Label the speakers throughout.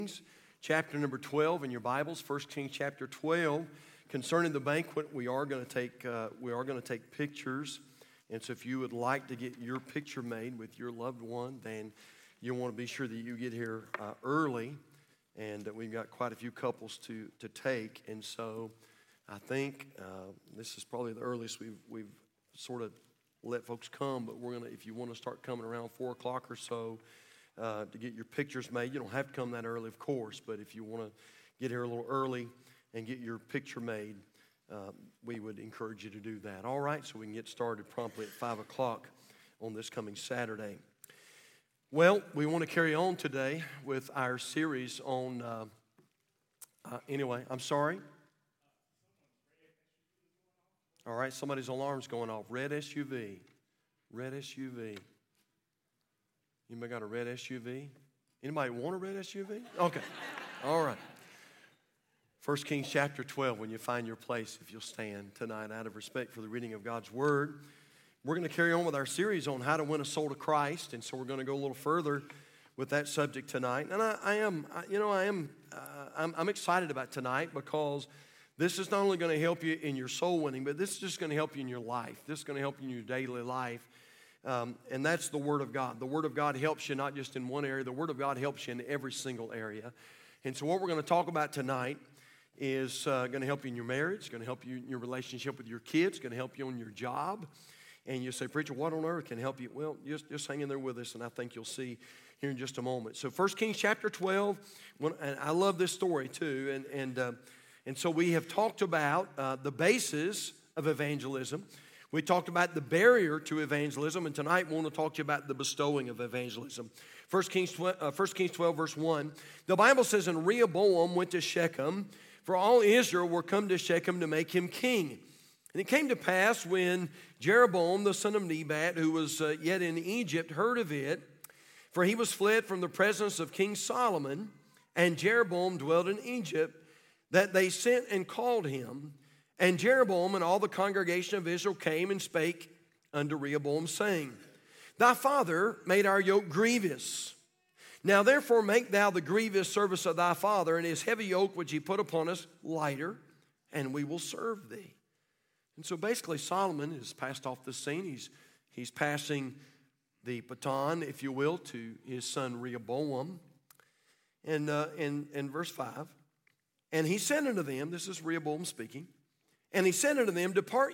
Speaker 1: Chapter number 12 in your Bibles, 1 Kings chapter 12. Concerning the banquet, we are going to take pictures. And so if you would like to get your picture made with your loved one, then you want to be sure that you get here early. And we've got quite a few couples to take. And so I think this is probably the earliest we've sort of let folks come. But we're going to, if you want to start coming around 4 o'clock or so, to get your pictures made. You don't have to come that early, of course, but if you want to get here a little early and get your picture made, we would encourage you to do that. All right, so we can get started promptly at 5 o'clock on this coming Saturday. Well, we want to carry on today with our series on, anyway, I'm sorry. All right, somebody's alarm's going off. Red SUV. Red SUV. Anybody got a red SUV? Anybody want a red SUV? Okay. All right. 1 Kings chapter 12, when you find your place, if you'll stand tonight out of respect for the reading of God's Word. We're going to carry on with our series on how to win a soul to Christ, and so we're going to go a little further with that subject tonight. And I'm excited about tonight because this is not only going to help you in your soul winning, but this is just going to help you in your life. This is going to help you in your daily life. And that's the Word of God. The Word of God helps you not just in one area. The Word of God helps you in every single area. And so what we're going to talk about tonight is going to help you in your marriage, going to help you in your relationship with your kids, going to help you on your job. And you say, preacher, what on earth can help you? Well, just hang in there with us, and I think you'll see here in just a moment. So 1 Kings chapter 12, and I love this story too. And so we have talked about the basis of evangelism. We talked about the barrier to evangelism, and tonight we want to talk to you about the bestowing of evangelism. 1 Kings 12, verse 1, the Bible says, and Rehoboam went to Shechem, for all Israel were come to Shechem to make him king. And it came to pass when Jeroboam, the son of Nebat, who was yet in Egypt, heard of it, for he was fled from the presence of King Solomon, and Jeroboam dwelt in Egypt, that they sent and called him. And Jeroboam and all the congregation of Israel came and spake unto Rehoboam, saying, Thy father made our yoke grievous. Now therefore make thou the grievous service of thy father, and his heavy yoke which he put upon us lighter, and we will serve thee. And so basically Solomon has passed off the scene. He's passing the baton, if you will, to his son Rehoboam. And in verse 5, and he said unto them, this is Rehoboam speaking, and he said unto them, Depart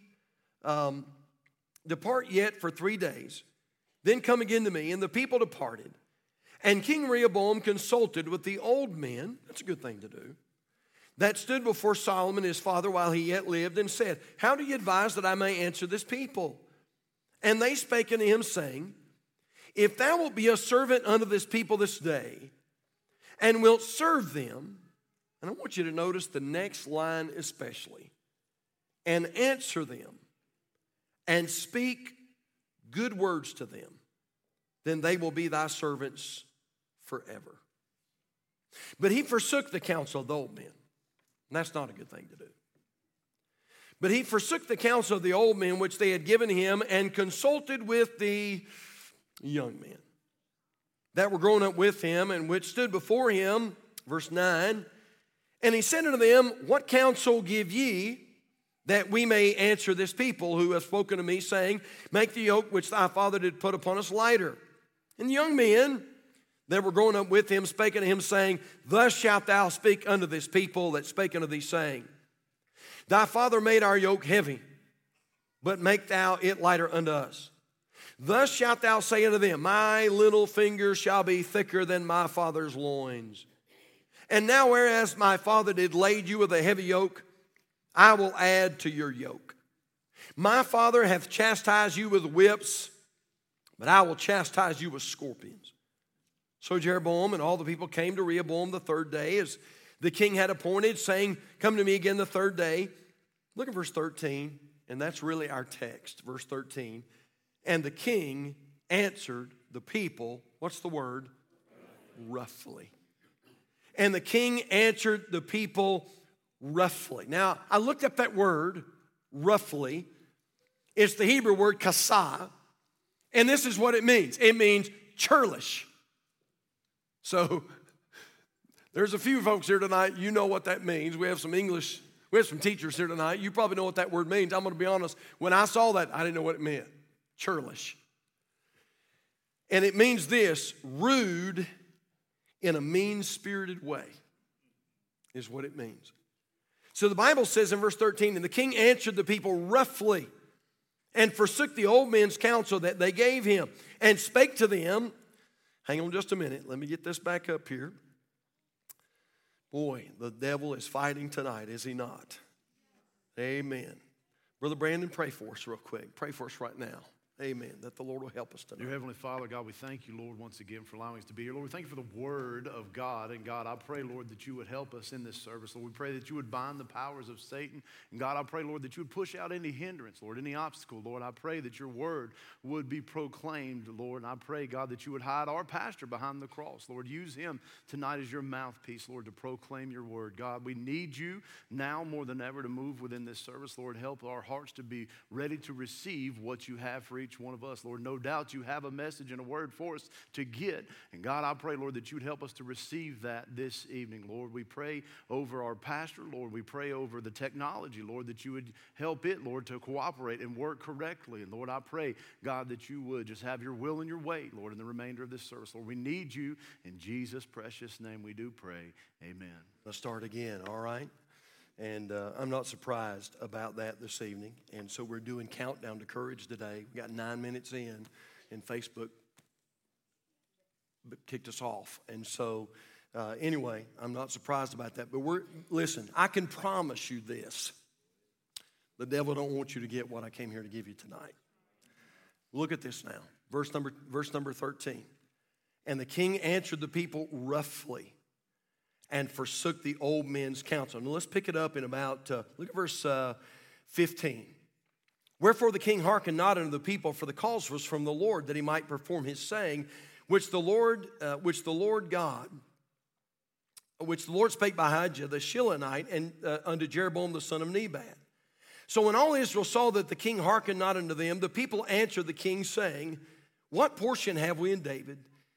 Speaker 1: yet for 3 days, then come again to me. And the people departed. And King Rehoboam consulted with the old men, that's a good thing to do, that stood before Solomon his father while he yet lived, and said, How do you advise that I may answer this people? And they spake unto him, saying, If thou wilt be a servant unto this people this day, and wilt serve them, and I want you to notice the next line especially, and answer them, and speak good words to them, then they will be thy servants forever. But he forsook the counsel of the old men. And that's not a good thing to do. But he forsook the counsel of the old men which they had given him, and consulted with the young men that were grown up with him, and which stood before him. Verse 9, and he said unto them, What counsel give ye, that we may answer this people who have spoken to me, saying, Make the yoke which thy father did put upon us lighter? And the young men that were growing up with him spake unto him, saying, Thus shalt thou speak unto this people that spake unto thee, saying, Thy father made our yoke heavy, but make thou it lighter unto us. Thus shalt thou say unto them, My little finger shall be thicker than my father's loins. And now whereas my father did lade you with a heavy yoke, I will add to your yoke. My father hath chastised you with whips, but I will chastise you with scorpions. So Jeroboam and all the people came to Rehoboam the third day, as the king had appointed, saying, Come to me again the third day. Look at verse 13, and that's really our text, verse 13. And the king answered the people, what's the word? Roughly. And the king answered the people roughly. Now, I looked up that word, roughly. It's the Hebrew word kasah. And this is what it means. It means churlish. So There's a few folks here tonight, you know what that means. We have some teachers here tonight. You probably know what that word means. I'm going to be honest. When I saw that, I didn't know what it meant. Churlish. And it means this: rude in a mean-spirited way is what it means. So the Bible says in verse 13, and the king answered the people roughly and forsook the old men's counsel that they gave him and spake to them. Hang on just a minute. Let me get this back up here. Boy, the devil is fighting tonight, is he not? Amen. Brother Brandon, pray for us real quick. Pray for us right now. Amen. That the Lord will help us tonight.
Speaker 2: Dear Heavenly Father, God, we thank you, Lord, once again for allowing us to be here. Lord, we thank you for the word of God. And God, I pray, Lord, that you would help us in this service. Lord, we pray that you would bind the powers of Satan. And God, I pray, Lord, that you would push out any hindrance, Lord, any obstacle. Lord, I pray that your word would be proclaimed, Lord. And I pray, God, that you would hide our pastor behind the cross. Lord, use him tonight as your mouthpiece, Lord, to proclaim your word. God, we need you now more than ever to move within this service. Lord, help our hearts to be ready to receive what you have for each one of us. Lord, no doubt you have a message and a word for us to get. And God, I pray, Lord, that you would help us to receive that this evening. Lord, we pray over our pastor. Lord, we pray over the technology, Lord, that you would help it, Lord, to cooperate and work correctly. And Lord, I pray, God, that you would just have your will and your way, Lord, in the remainder of this service. Lord, we need you. In Jesus' precious name we do pray. Amen.
Speaker 1: Let's start again, all right? And I'm not surprised about that this evening. And so we're doing Countdown to Courage today. We got 9 minutes in, and Facebook kicked us off. And so anyway, I'm not surprised about that. But listen, I can promise you this. The devil don't want you to get what I came here to give you tonight. Look at this now. Verse number 13. And the king answered the people roughly and forsook the old men's counsel. Now let's pick it up in about, look at verse 15. Wherefore the king hearkened not unto the people, for the cause was from the Lord, that he might perform his saying, which the Lord spake by Ahijah the Shilonite, and unto Jeroboam the son of Nebat. So when all Israel saw that the king hearkened not unto them, the people answered the king, saying, what portion have we in David?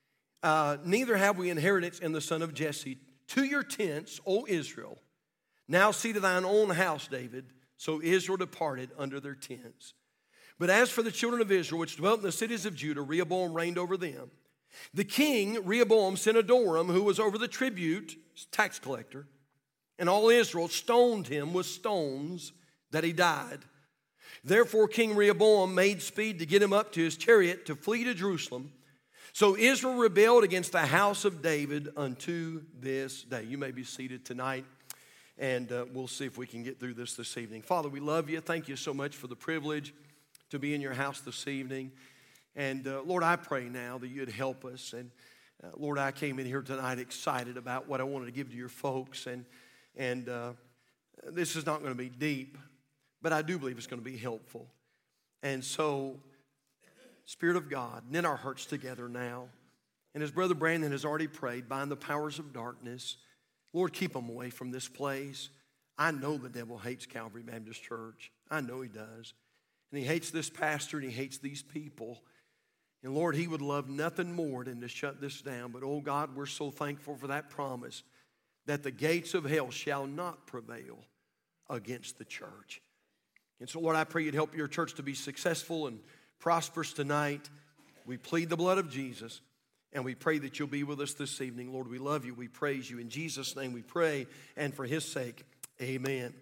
Speaker 1: Neither have we inheritance in the son of Jesse. To your tents, O Israel. Now see to thine own house, David. So Israel departed under their tents. But as for the children of Israel, which dwelt in the cities of Judah, Rehoboam reigned over them. The king, Rehoboam, sent Adoram, who was over the tribute, tax collector, and all Israel stoned him with stones that he died. Therefore King Rehoboam made speed to get him up to his chariot to flee to Jerusalem. So Israel rebelled against the house of David unto this day. You may be seated tonight, and we'll see if we can get through this evening. Father, we love you. Thank you so much for the privilege to be in your house this evening. And Lord, I pray now that you'd help us. And Lord, I came in here tonight excited about what I wanted to give to your folks. And this is not going to be deep, but I do believe it's going to be helpful. And so, Spirit of God, knit our hearts together now. And as Brother Brandon has already prayed, bind the powers of darkness. Lord, keep them away from this place. I know the devil hates Calvary Baptist Church. I know he does. And he hates this pastor and he hates these people. And Lord, he would love nothing more than to shut this down. But oh God, we're so thankful for that promise that the gates of hell shall not prevail against the church. And so Lord, I pray you'd help your church to be successful and prosperous tonight. We plead the blood of Jesus, and we pray that you'll be with us this evening. Lord, we love you. We praise you. In Jesus' name we pray, and for his sake, amen.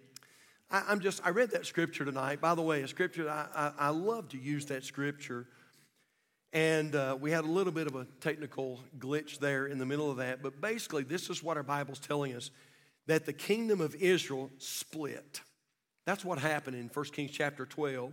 Speaker 1: I read that scripture tonight. By the way, a scripture, I love to use that scripture. And we had a little bit of a technical glitch there in the middle of that. But basically, this is what our Bible's telling us, that the kingdom of Israel split. That's what happened in 1 Kings chapter 12.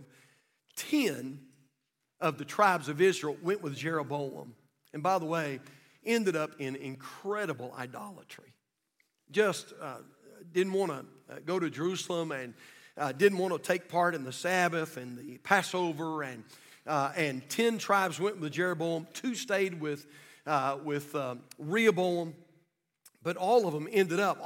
Speaker 1: 10 of the tribes of Israel went with Jeroboam. And by the way, ended up in incredible idolatry. Just didn't want to go to Jerusalem and didn't want to take part in the Sabbath and the Passover. And 10 tribes went with Jeroboam. 2 stayed with Rehoboam. But all of them ended up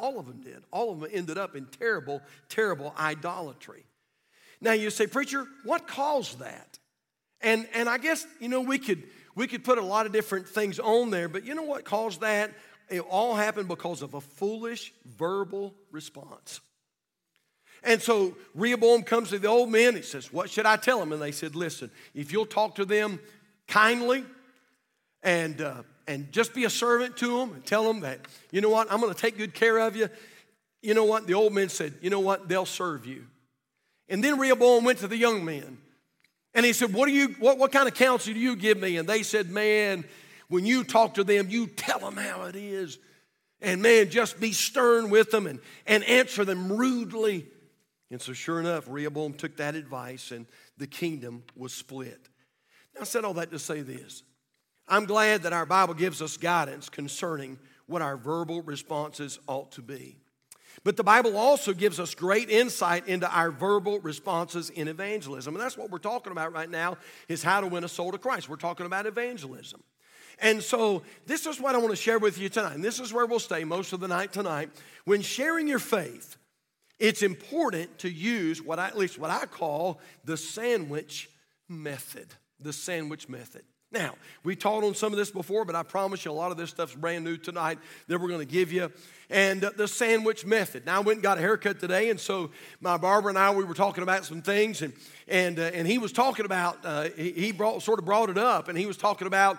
Speaker 1: in terrible, terrible idolatry. Now you say, preacher, what caused that? And I guess, we could put a lot of different things on there, but you know what caused that? it all happened because of a foolish verbal response. And so Rehoboam comes to the old men. He says, what should I tell them? And they said, listen, if you'll talk to them kindly and just be a servant to them and tell them that, you know what, I'm going to take good care of you. You know what? The old men said, you know what, they'll serve you. And then Rehoboam went to the young men. And he said, what kind of counsel do you give me? And they said, man, when you talk to them, you tell them how it is. And man, just be stern with them and answer them rudely. And so sure enough, Rehoboam took that advice and the kingdom was split. Now I said all that to say this. I'm glad that our Bible gives us guidance concerning what our verbal responses ought to be. But the Bible also gives us great insight into our verbal responses in evangelism. And that's what we're talking about right now, is how to win a soul to Christ. We're talking about evangelism. And so this is what I want to share with you tonight. And this is where we'll stay most of the night tonight. When sharing your faith, it's important to use at least what I call the sandwich method. The sandwich method. Now, we taught on some of this before, but I promise you a lot of this stuff's brand new tonight that we're going to give you. And the sandwich method. Now, I went and got a haircut today, and so my barber and I, we were talking about some things, and he was talking about, he brought it up, and he was talking about,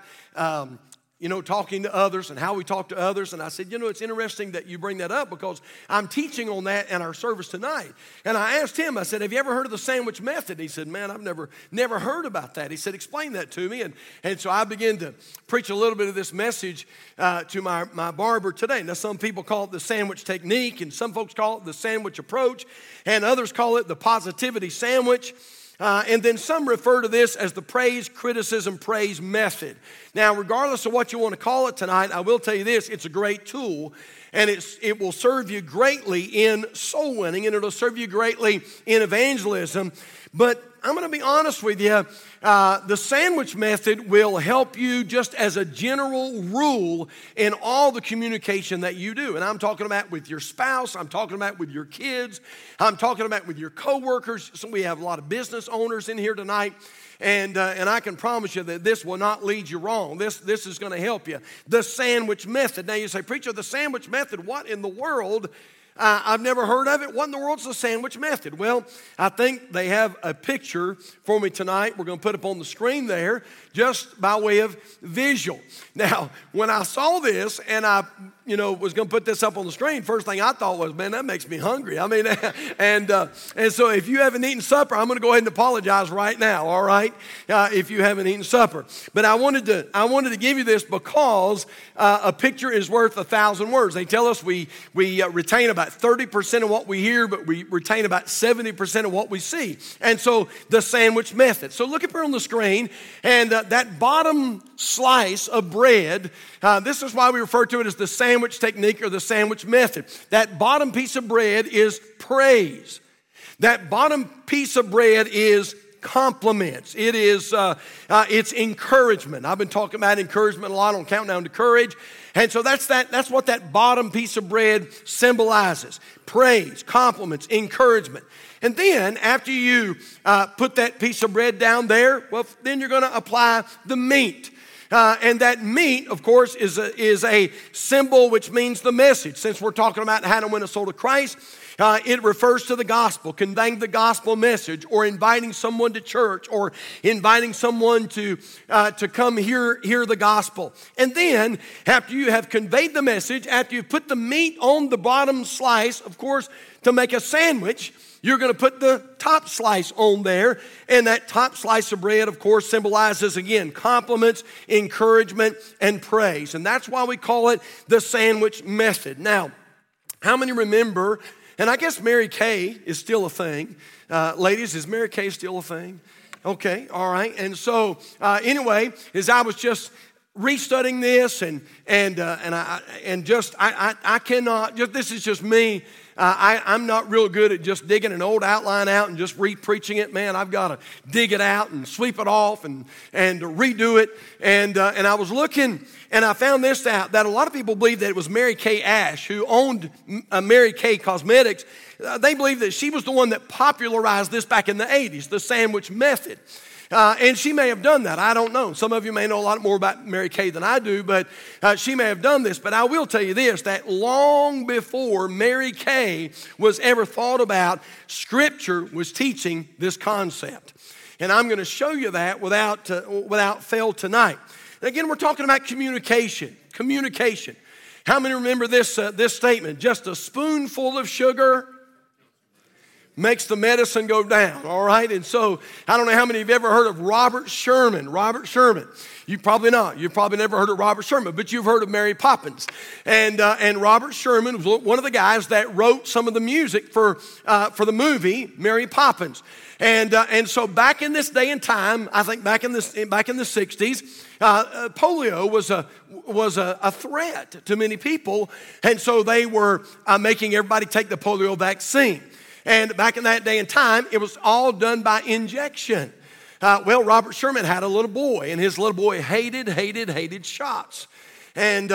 Speaker 1: talking to others and how we talk to others. And I said, it's interesting that you bring that up because I'm teaching on that in our service tonight. And I asked him, I said, have you ever heard of the sandwich method? He said, man, I've never heard about that. He said, explain that to me. And so I began to preach a little bit of this message to my barber today. Now, some people call it the sandwich technique, and some folks call it the sandwich approach, and others call it the positivity sandwich. And then some refer to this as the praise, criticism, praise method. Now, regardless of what you want to call it tonight, I will tell you this, it's a great tool, and it will serve you greatly in soul winning, and it'll serve you greatly in evangelism. But I'm going to be honest with you, the sandwich method will help you just as a general rule in all the communication that you do. And I'm talking about with your spouse, I'm talking about with your kids, I'm talking about with your coworkers. So we have a lot of business owners in here tonight. And I can promise you that this will not lead you wrong. This is going to help you. The sandwich method. Now you say, preacher, the sandwich method, what in the world? I've never heard of it. What in the world's the sandwich method? Well, I think they have a picture for me tonight. We're going to put up on the screen there just by way of visual. Now, when I saw this and I, was going to put this up on the screen, first thing I thought was, man, that makes me hungry. I mean, and so if you haven't eaten supper, I'm going to go ahead and apologize right now, all right, if you haven't eaten supper. But I wanted to give you this because a picture is worth 1,000 words. They tell us we retain about 30% of what we hear, but we retain about 70% of what we see. And so the sandwich method. So look up here on the screen, and that bottom slice of bread, this is why we refer to it as the sandwich technique or the sandwich method. That bottom piece of bread is praise. That bottom piece of bread is compliments. It is it's encouragement. I've been talking about encouragement a lot on Countdown to Courage. And so that's what that bottom piece of bread symbolizes. Praise, compliments, encouragement. And then after you put that piece of bread down there, well, then you're going to apply the meat. And that meat, of course, is a symbol which means the message. Since we're talking about how to win a soul to Christ, it refers to the gospel, conveying the gospel message, or inviting someone to church, or inviting someone to come hear the gospel. And then, after you have conveyed the message, after you've put the meat on the bottom slice, of course, to make a sandwich, you're going to put the top slice on there. And that top slice of bread, of course, symbolizes, again, compliments, encouragement, and praise. And that's why we call it the sandwich method. Now, how many remember, and I guess Mary Kay is still a thing. Ladies, is Mary Kay still a thing? Okay, all right. And so, anyway, as I was just restudying this, and I cannot, this is just me. I'm not real good at just digging an old outline out and just re-preaching it. Man, I've got to dig it out and sweep it off and redo it. And I was looking, and I found this out, that a lot of people believe that it was Mary Kay Ash who owned Mary Kay Cosmetics. They believe that she was the one that popularized this back in the 80s, the sandwich method. And she may have done that. I don't know. Some of you may know a lot more about Mary Kay than I do, but she may have done this. But I will tell you this, that long before Mary Kay was ever thought about, Scripture was teaching this concept. And I'm going to show you that without fail tonight. Again, we're talking about communication. Communication. How many remember this statement? Just a spoonful of sugar makes the medicine go down, all right? And so, I don't know how many of you have ever heard of Robert Sherman. Robert Sherman. You probably not. You've probably never heard of Robert Sherman, but you've heard of Mary Poppins. And Robert Sherman was one of the guys that wrote some of the music for the movie Mary Poppins. And so back in this day and time, I think back in the 60s, polio was a threat to many people. And so they were making everybody take the polio vaccine. And back in that day and time, it was all done by injection. Robert Sherman had a little boy, and his little boy hated shots. And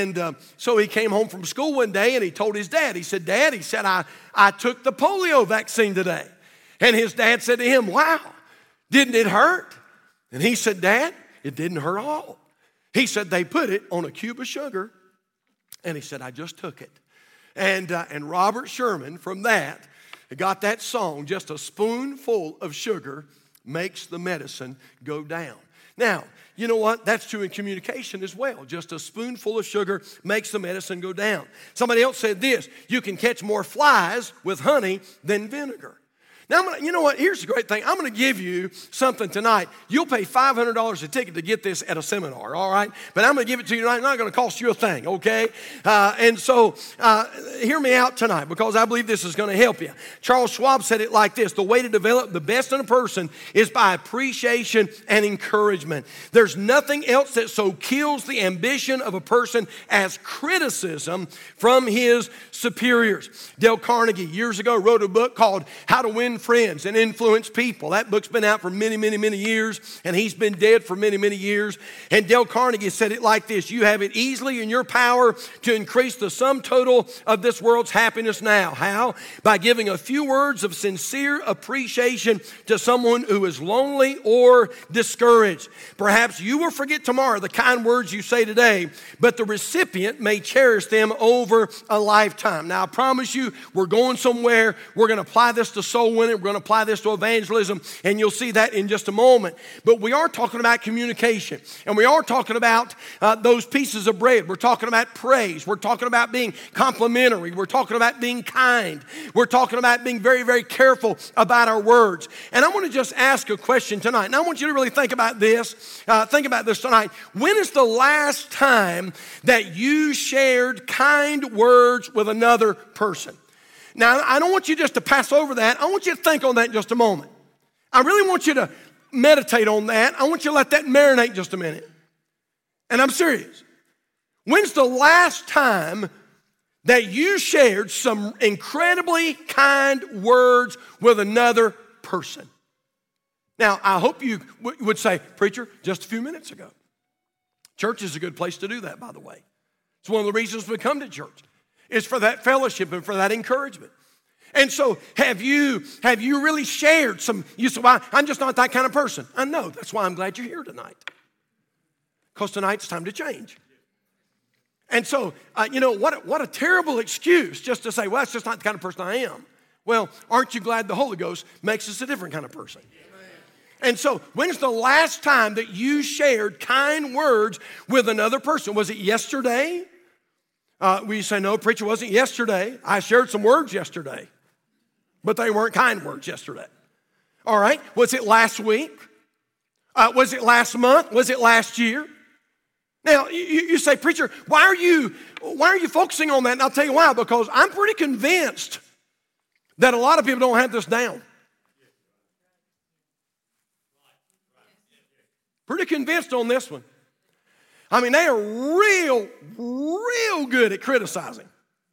Speaker 1: so he came home from school one day, and he told his dad, he said, "Dad," he said, I took the polio vaccine today. And his dad said to him, "Wow, didn't it hurt?" And he said, "Dad, it didn't hurt at all." He said, "They put it on a cube of sugar." And he said, "I just took it." And Robert Sherman, from that, got that song, "Just a spoonful of sugar makes the medicine go down." Now, you know what? That's true in communication as well. Just a spoonful of sugar makes the medicine go down. Somebody else said this, "You can catch more flies with honey than vinegar." Now, you know what? Here's the great thing. I'm going to give you something tonight. You'll pay $500 a ticket to get this at a seminar, all right? But I'm going to give it to you tonight. It's not going to cost you a thing, okay? And so hear me out tonight, because I believe this is going to help you. Charles Schwab said it like this: the way to develop the best in a person is by appreciation and encouragement. There's nothing else that so kills the ambition of a person as criticism from his superiors. Dale Carnegie, years ago, wrote a book called How to Win Friends and Influence People. That book's been out for many, many, many years, and he's been dead for many, many years. And Dale Carnegie said it like this: you have it easily in your power to increase the sum total of this world's happiness now. How? By giving a few words of sincere appreciation to someone who is lonely or discouraged. Perhaps you will forget tomorrow the kind words you say today, but the recipient may cherish them over a lifetime. Now, I promise you, we're going somewhere. We're going to apply this to soul winning. We're going to apply this to evangelism, and you'll see that in just a moment. But we are talking about communication, and we are talking about those pieces of bread. We're talking about praise. We're talking about being complimentary. We're talking about being kind. We're talking about being very, very careful about our words. And I want to just ask a question tonight, and I want you to really think about this. Think about this tonight. When is the last time that you shared kind words with another person? Now, I don't want you just to pass over that. I want you to think on that in just a moment. I really want you to meditate on that. I want you to let that marinate just a minute. And I'm serious. When's the last time that you shared some incredibly kind words with another person? Now, I hope you would say, "Preacher, just a few minutes ago." Church is a good place to do that, by the way. It's one of the reasons we come to church. It's for that fellowship and for that encouragement. And so have you really shared some? You say, "Well, I'm just not that kind of person." I know. That's why I'm glad you're here tonight. Because tonight's time to change. And so, what a terrible excuse just to say, "Well, that's just not the kind of person I am." Well, aren't you glad the Holy Ghost makes us a different kind of person? And so, when's the last time that you shared kind words with another person? Was it yesterday? We say, "No, preacher, it wasn't yesterday. I shared some words yesterday, but they weren't kind words yesterday." All right, was it last week? Was it last month? Was it last year? Now, you say, "Preacher, why are you focusing on that?" And I'll tell you why, because I'm pretty convinced that a lot of people don't have this down. Pretty convinced on this one. I mean, they are real good at criticizing.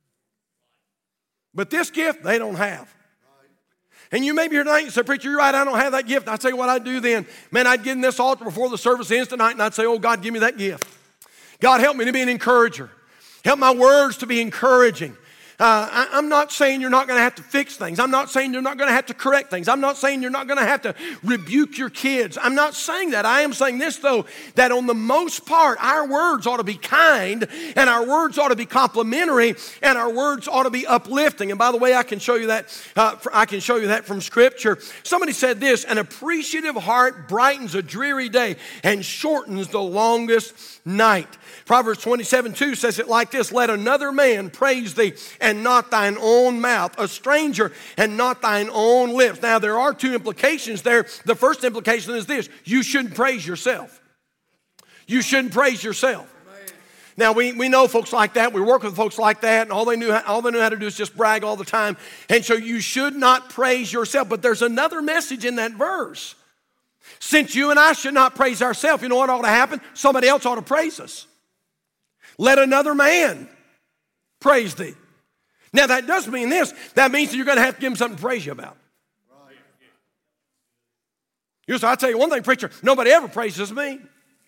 Speaker 1: But this gift, they don't have. And you may be here tonight and say, "Preacher, you're right, I don't have that gift." I'd tell you what I'd do then. Man, I'd get in this altar before the service ends tonight, and I'd say, "Oh, God, give me that gift. God, help me to be an encourager. Help my words to be encouraging. I'm not saying you're not going to have to fix things. I'm not saying you're not going to have to correct things. I'm not saying you're not going to have to rebuke your kids. I'm not saying that. I am saying this, though, that on the most part, our words ought to be kind, and our words ought to be complimentary, and our words ought to be uplifting. And by the way, I can show you that. I can show you that from Scripture. Somebody said this: an appreciative heart brightens a dreary day and shortens the longest night. Proverbs 27:2 says it like this: let another man praise thee, and not thine own mouth, a stranger, and not thine own lips. Now, there are two implications there. The first implication is this: you shouldn't praise yourself. You shouldn't praise yourself. Now, we know folks like that. We work with folks like that, and all they knew how to do is just brag all the time. And so you should not praise yourself. But there's another message in that verse. Since you and I should not praise ourselves, you know what ought to happen? Somebody else ought to praise us. Let another man praise thee. Now, that does mean this. That means that you're going to have to give him something to praise you about. You say, I'll tell you one thing, preacher, nobody ever praises me.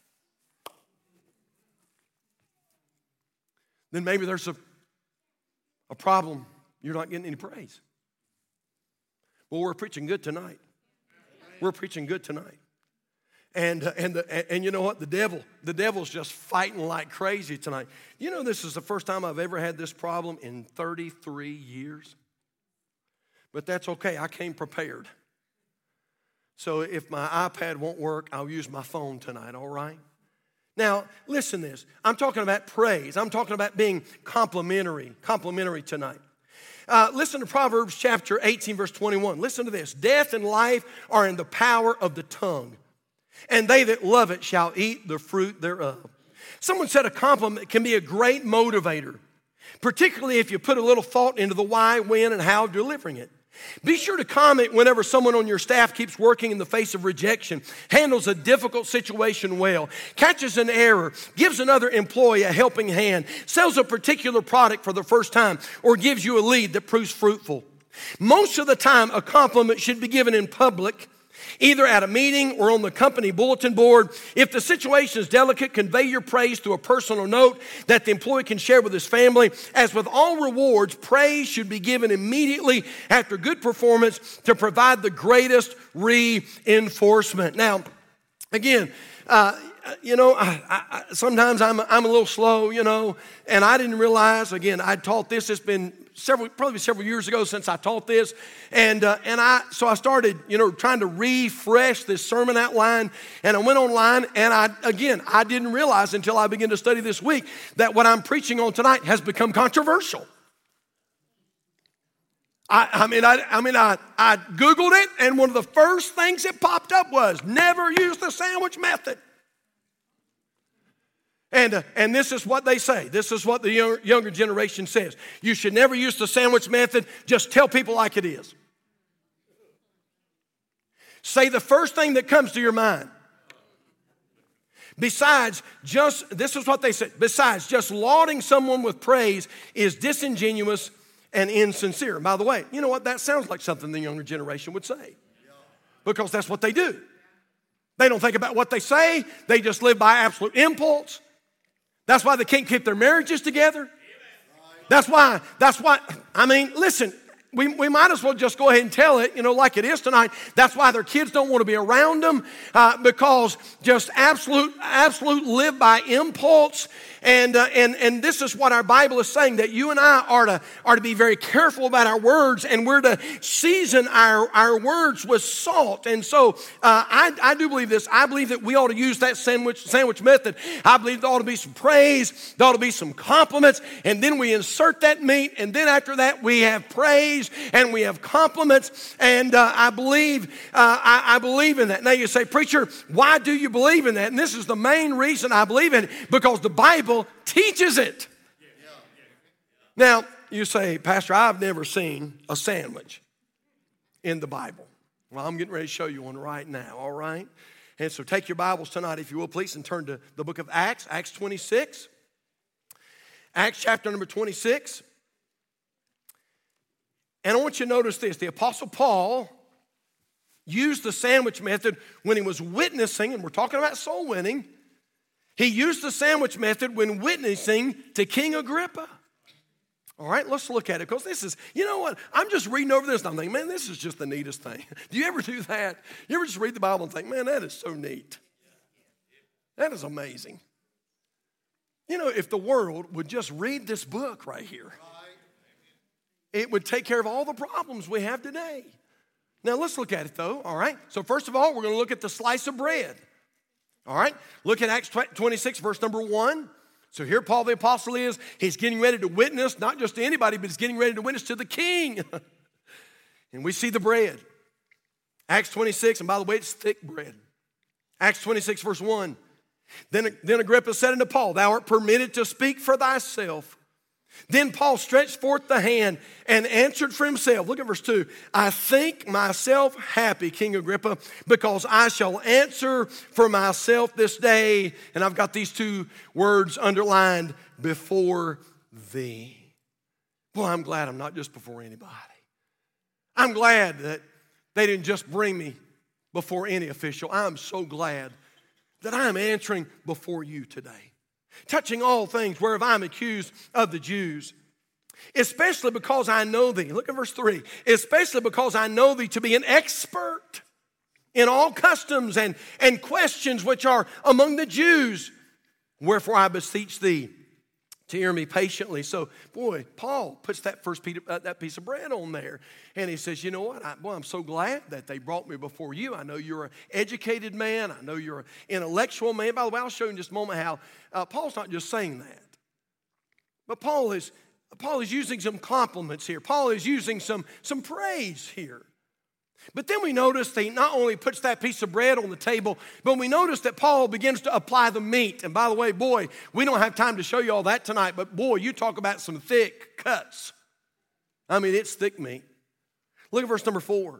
Speaker 1: Then maybe there's a problem. You're not getting any praise. Well, we're preaching good tonight. We're preaching good tonight. And you know what? The devil's just fighting like crazy tonight. You know, this is the first time I've ever had this problem in 33 years. But that's okay. I came prepared. So if my iPad won't work, I'll use my phone tonight, all right? Now, listen to this. I'm talking about praise. I'm talking about being complimentary tonight. Listen to Proverbs chapter 18, verse 21. Listen to this. Death and life are in the power of the tongue, and they that love it shall eat the fruit thereof. Someone said a compliment can be a great motivator, particularly if you put a little thought into the why, when, and how of delivering it. Be sure to comment whenever someone on your staff keeps working in the face of rejection, handles a difficult situation well, catches an error, gives another employee a helping hand, sells a particular product for the first time, or gives you a lead that proves fruitful. Most of the time, a compliment should be given in public, either at a meeting or on the company bulletin board. If the situation is delicate, convey your praise through a personal note that the employee can share with his family. As with all rewards, praise should be given immediately after good performance to provide the greatest reinforcement. Now, again, sometimes I'm a little slow, and I didn't realize, again, I taught this. It's been probably several years ago since I taught this. So I started, trying to refresh this sermon outline, and I went online, and I didn't realize until I began to study this week that what I'm preaching on tonight has become controversial. I Googled it, and one of the first things that popped up was never use the sandwich method. And this is what they say. This is what the younger generation says. You should never use the sandwich method. Just tell people like it is. Say the first thing that comes to your mind. This is what they said. Besides, just lauding someone with praise is disingenuous and insincere. And by the way, you know what? That sounds like something the younger generation would say. Because that's what they do. They don't think about what they say. They just live by absolute impulse. That's why they can't keep their marriages together. That's why, listen, we might as well just go ahead and tell it, like it is tonight. That's why their kids don't want to be around them, because just absolute live by impulse. And this is what our Bible is saying, that you and I are to be very careful about our words, and we're to season our words with salt. And so I do believe this. I believe that we ought to use that sandwich method. I believe there ought to be some praise, there ought to be some compliments, and then we insert that meat, and then after that we have praise and we have compliments. And I believe in that. Now you say, preacher, why do you believe in that? And this is the main reason I believe in it, because the Bible teaches it. Now, you say, Pastor, I've never seen a sandwich in the Bible. Well, I'm getting ready to show you one right now, all right? And so take your Bibles tonight, if you will, please, and turn to the book of Acts, Acts 26. Acts chapter number 26. And I want you to notice this. The Apostle Paul used the sandwich method when he was witnessing, and we're talking about soul winning. He used the sandwich method when witnessing to King Agrippa. All right, let's look at it, because this is, you know what? I'm just reading over this and I'm thinking, man, this is just the neatest thing. Do you ever do that? You ever just read the Bible and think, man, that is so neat. That is amazing. You know, if the world would just read this book right here, it would take care of all the problems we have today. Now, let's look at it, though, all right? So, first of all, we're going to look at the slice of bread. All right? Look at Acts 26, verse number 1. So here Paul the apostle is. He's getting ready to witness, not just to anybody, but he's getting ready to witness to the king. And we see the bread. Acts 26, and by the way, it's thick bread. Acts 26, verse 1. Then Agrippa said unto Paul, thou art permitted to speak for thyself. Then Paul stretched forth the hand and answered for himself. Look at verse 2. I think myself happy, King Agrippa, because I shall answer for myself this day. And I've got these two words underlined, before thee. Boy, I'm glad I'm not just before anybody. I'm glad that they didn't just bring me before any official. I'm so glad that I'm answering before you today, touching all things whereof I'm accused of the Jews, especially because I know thee. Look at verse 3. Especially because I know thee to be an expert in all customs and questions which are among the Jews. Wherefore I beseech thee to hear me patiently. So, boy, Paul puts that piece of bread on there. And he says, you know what? I'm so glad that they brought me before you. I know you're an educated man. I know you're an intellectual man. By the way, I'll show you in just a moment how Paul's not just saying that. But Paul is using some compliments here. Paul is using some praise here. But then we notice that he not only puts that piece of bread on the table, but we notice that Paul begins to apply the meat. And by the way, boy, we don't have time to show you all that tonight, but boy, you talk about some thick cuts. I mean, it's thick meat. Look at verse number 4.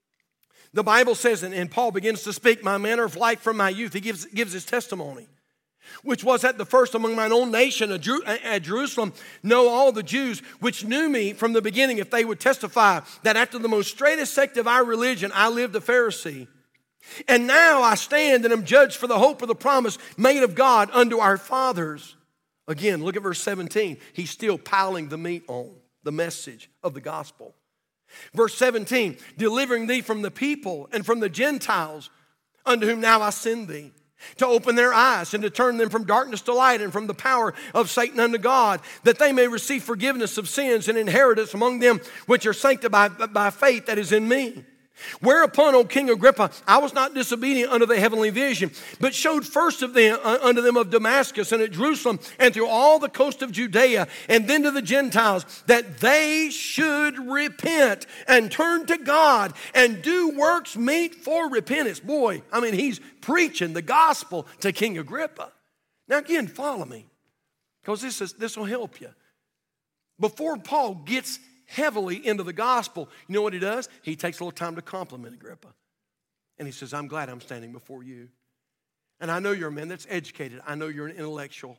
Speaker 1: The Bible says, and Paul begins to speak, my manner of life from my youth. He gives his testimony, which was at the first among mine own nation at Jerusalem, know all the Jews which knew me from the beginning, if they would testify that after the most straightest sect of our religion, I lived a Pharisee. And now I stand and am judged for the hope of the promise made of God unto our fathers. Again, look at verse 17. He's still piling the meat on the message of the gospel. Verse 17, delivering thee from the people and from the Gentiles, unto whom now I send thee, to open their eyes and to turn them from darkness to light and from the power of Satan unto God, that they may receive forgiveness of sins and inheritance among them which are sanctified by faith that is in me. Whereupon, O King Agrippa, I was not disobedient unto the heavenly vision, but showed first of them unto them of Damascus and at Jerusalem and through all the coast of Judea, and then to the Gentiles, that they should repent and turn to God and do works meet for repentance. Boy, I mean, he's preaching the gospel to King Agrippa. Now again, follow me, because this will help you. Before Paul gets heavily into the gospel, you know what he does? He takes a little time to compliment Agrippa. And he says, I'm glad I'm standing before you. And I know you're a man that's educated. I know you're an intellectual.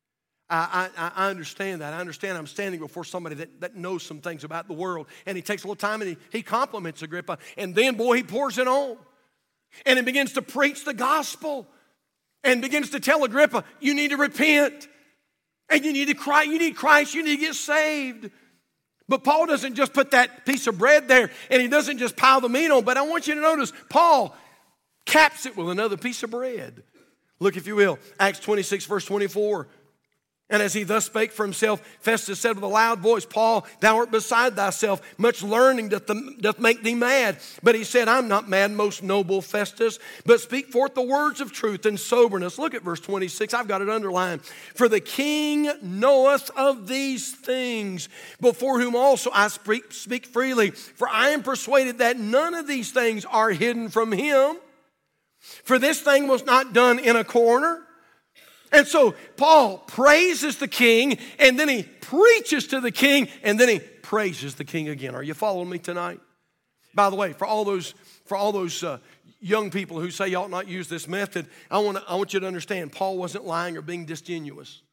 Speaker 1: I understand that. I understand I'm standing before somebody that knows some things about the world. And he takes a little time and he compliments Agrippa. And then, boy, he pours it on. And he begins to preach the gospel. And begins to tell Agrippa, you need to repent. And you need to cry. You need Christ. You need to get saved. But Paul doesn't just put that piece of bread there, and he doesn't just pile the meat on. But I want you to notice, Paul caps it with another piece of bread. Look, if you will, Acts 26, verse 24. And as he thus spake for himself, Festus said with a loud voice, Paul, thou art beside thyself. Much learning doth make thee mad. But he said, I'm not mad, most noble Festus, but speak forth the words of truth and soberness. Look at verse 26. I've got it underlined. For the king knoweth of these things, before whom also I speak freely. For I am persuaded that none of these things are hidden from him. For this thing was not done in a corner. And so Paul praises the king, and then he preaches to the king, and then he praises the king again. Are you following me tonight? By the way, for all those young people who say you ought not use this method, I want you to understand, Paul wasn't lying or being disingenuous.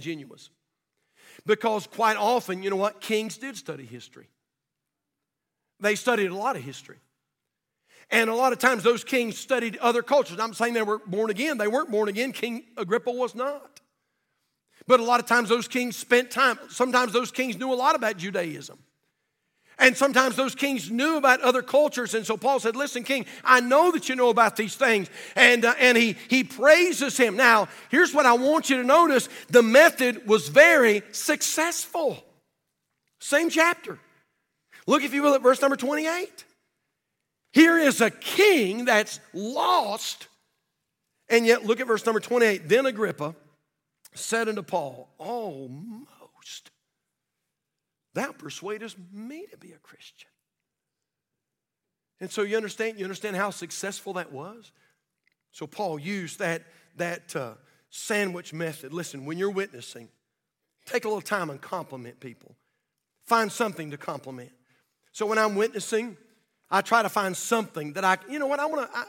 Speaker 1: Because quite often, you know what? Kings did study history. They studied a lot of history. And a lot of times those kings studied other cultures. I'm saying they were born again. They weren't born again. King Agrippa was not. But a lot of times those kings spent time. Sometimes those kings knew a lot about Judaism. And sometimes those kings knew about other cultures. And so Paul said, listen, king, I know that you know about these things. And he praises him. Now, here's what I want you to notice. The method was very successful. Same chapter. Look, if you will, at verse number 28. Here is a king that's lost. And yet, look at verse number 28. Then Agrippa said unto Paul, almost thou persuadest me to be a Christian. And so you understand how successful that was? So Paul used that sandwich method. Listen, when you're witnessing, take a little time and compliment people. Find something to compliment. So when I'm witnessing, I try to find something that you know what,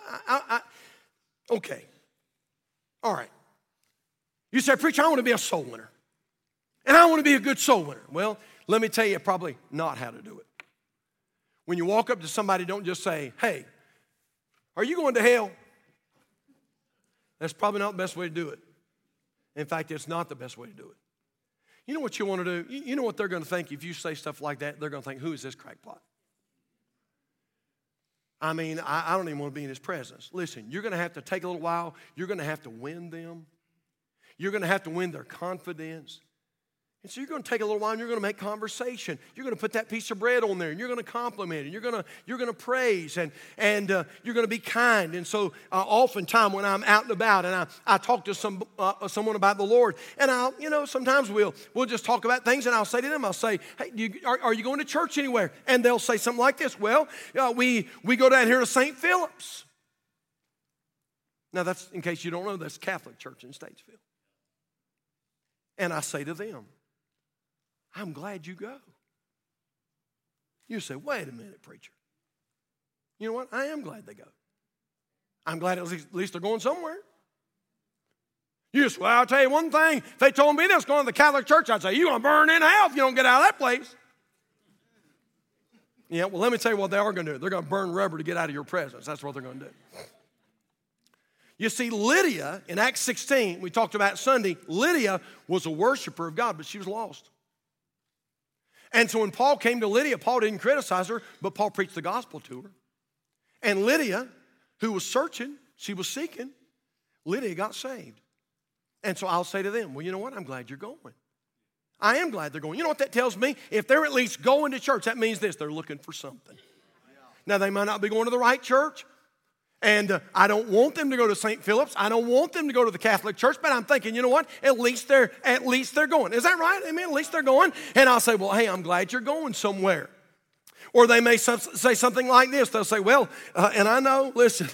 Speaker 1: okay. All right. You say, preacher, I want to be a soul winner. And I want to be a good soul winner. Well, let me tell you probably not how to do it. When you walk up to somebody, don't just say, hey, are you going to hell? That's probably not the best way to do it. In fact, it's not the best way to do it. You know what you want to do? You know what they're going to think if you say stuff like that? They're going to think, who is this crackpot? I mean, I don't even want to be in his presence. Listen, you're going to have to take a little while. You're going to have to win them. You're going to have to win their confidence. And so you're going to take a little while and you're going to make conversation. You're going to put that piece of bread on there and you're going to compliment and you're going to praise and you're going to be kind. And so oftentimes when I'm out and about and I talk to someone about the Lord and sometimes we'll just talk about things and I'll say to them, I'll say, hey, are you going to church anywhere? And they'll say something like this, well, we go down here to St. Philip's. Now that's, in case you don't know, that's Catholic church in Statesville. And I say to them, I'm glad you go. You say, wait a minute, preacher. You know what? I am glad they go. I'm glad at least they're going somewhere. You say, well, I'll tell you one thing. If they told me this going to the Catholic church, I'd say, you're going to burn in hell if you don't get out of that place. Yeah, well, let me tell you what they are going to do. They're going to burn rubber to get out of your presence. That's what they're going to do. You see, Lydia, in Acts 16, we talked about Sunday, Lydia was a worshiper of God, but she was lost. And so when Paul came to Lydia, Paul didn't criticize her, but Paul preached the gospel to her. And Lydia, who was searching, she was seeking, Lydia got saved. And so I'll say to them, well, you know what? I'm glad you're going. I am glad they're going. You know what that tells me? If they're at least going to church, that means this, they're looking for something. Now, they might not be going to the right church. And I don't want them to go to St. Philip's. I don't want them to go to the Catholic Church. But I'm thinking, you know what? At least they're going. Is that right? Amen. At least they're going. And I'll say, well, hey, I'm glad you're going somewhere. Or they may say something like this. They'll say, well, and I know. Listen,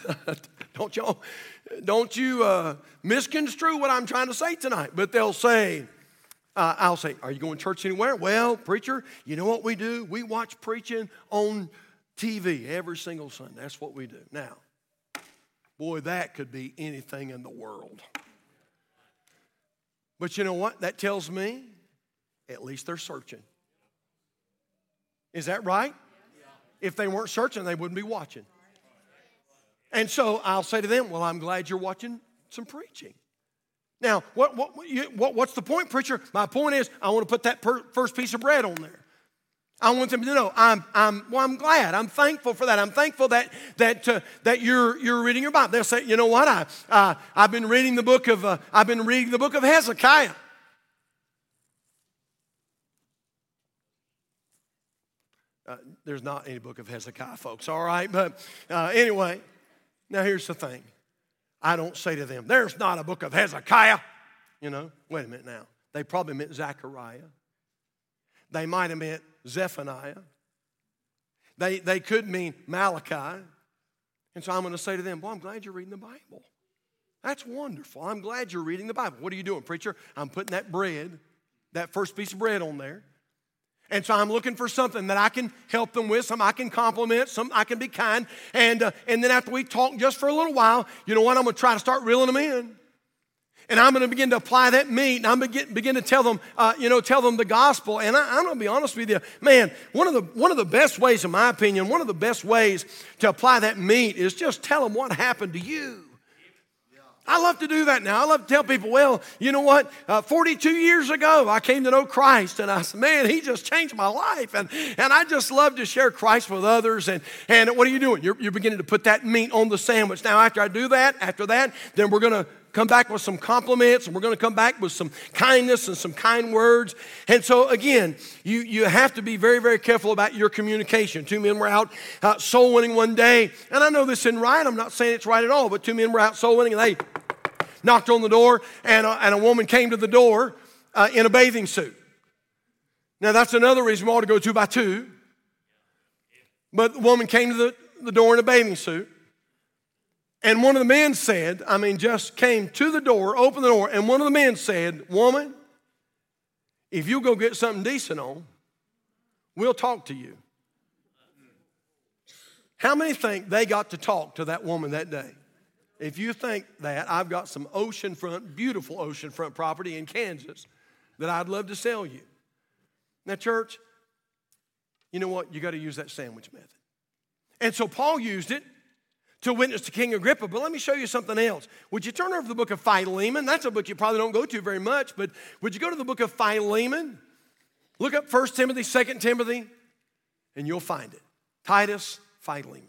Speaker 1: don't you misconstrue what I'm trying to say tonight. But they'll say, I'll say, are you going to church anywhere? Well, preacher, you know what we do? We watch preaching on TV every single Sunday. That's what we do. Now. Boy, that could be anything in the world. But you know what? That tells me at least they're searching. Is that right? If they weren't searching, they wouldn't be watching. And so I'll say to them, well, I'm glad you're watching some preaching. Now, what's the point, preacher? My point is I want to put that first piece of bread on there. I want them to know I'm glad. I'm thankful for that. I'm thankful that you're reading your Bible. They'll say, you know what? I've been reading the book of Hezekiah. There's not any book of Hezekiah, folks. All right, but anyway, now here's the thing. I don't say to them, there's not a book of Hezekiah. You know, wait a minute now. They probably meant Zechariah. They might have meant Zephaniah. They could mean Malachi. And so I'm going to say to them, well, I'm glad you're reading the Bible. That's wonderful. I'm glad you're reading the Bible. What are you doing, preacher? I'm putting that bread, that first piece of bread on there. And so I'm looking for something that I can help them with, something I can compliment, something I can be kind. And then after we talk just for a little while, you know what? I'm going to try to start reeling them in. And I'm going to begin to apply that meat, and I'm going to begin to tell them the gospel. And I'm going to be honest with you, man, one of the best ways, in my opinion, one of the best ways to apply that meat is just tell them what happened to you. I love to do that now. I love to tell people, well, you know what? 42 years ago, I came to know Christ, and I said, man, he just changed my life. And I just love to share Christ with others. And what are you doing? You're beginning to put that meat on the sandwich. Now, after that, then we're going to come back with some compliments, and we're going to come back with some kindness and some kind words. And so, again, you have to be very, very careful about your communication. Two men were out soul winning one day, and I know this isn't right. I'm not saying it's right at all, but two men were out soul winning, and they knocked on the door, and a woman came to the door in a bathing suit. Now, that's another reason we ought to go 2 by 2. But the woman came to the door in a bathing suit. And one of the men said, just came to the door, opened the door, and one of the men said, woman, if you go get something decent on, we'll talk to you. How many think they got to talk to that woman that day? If you think that, I've got some beautiful oceanfront property in Kansas that I'd love to sell you. Now, church, you know what? You got to use that sandwich method. And so Paul used it to witness to King Agrippa. But let me show you something else. Would you turn over to the book of Philemon? That's a book you probably don't go to very much, but would you go to the book of Philemon? Look up 1 Timothy, 2 Timothy, and you'll find it. Titus, Philemon.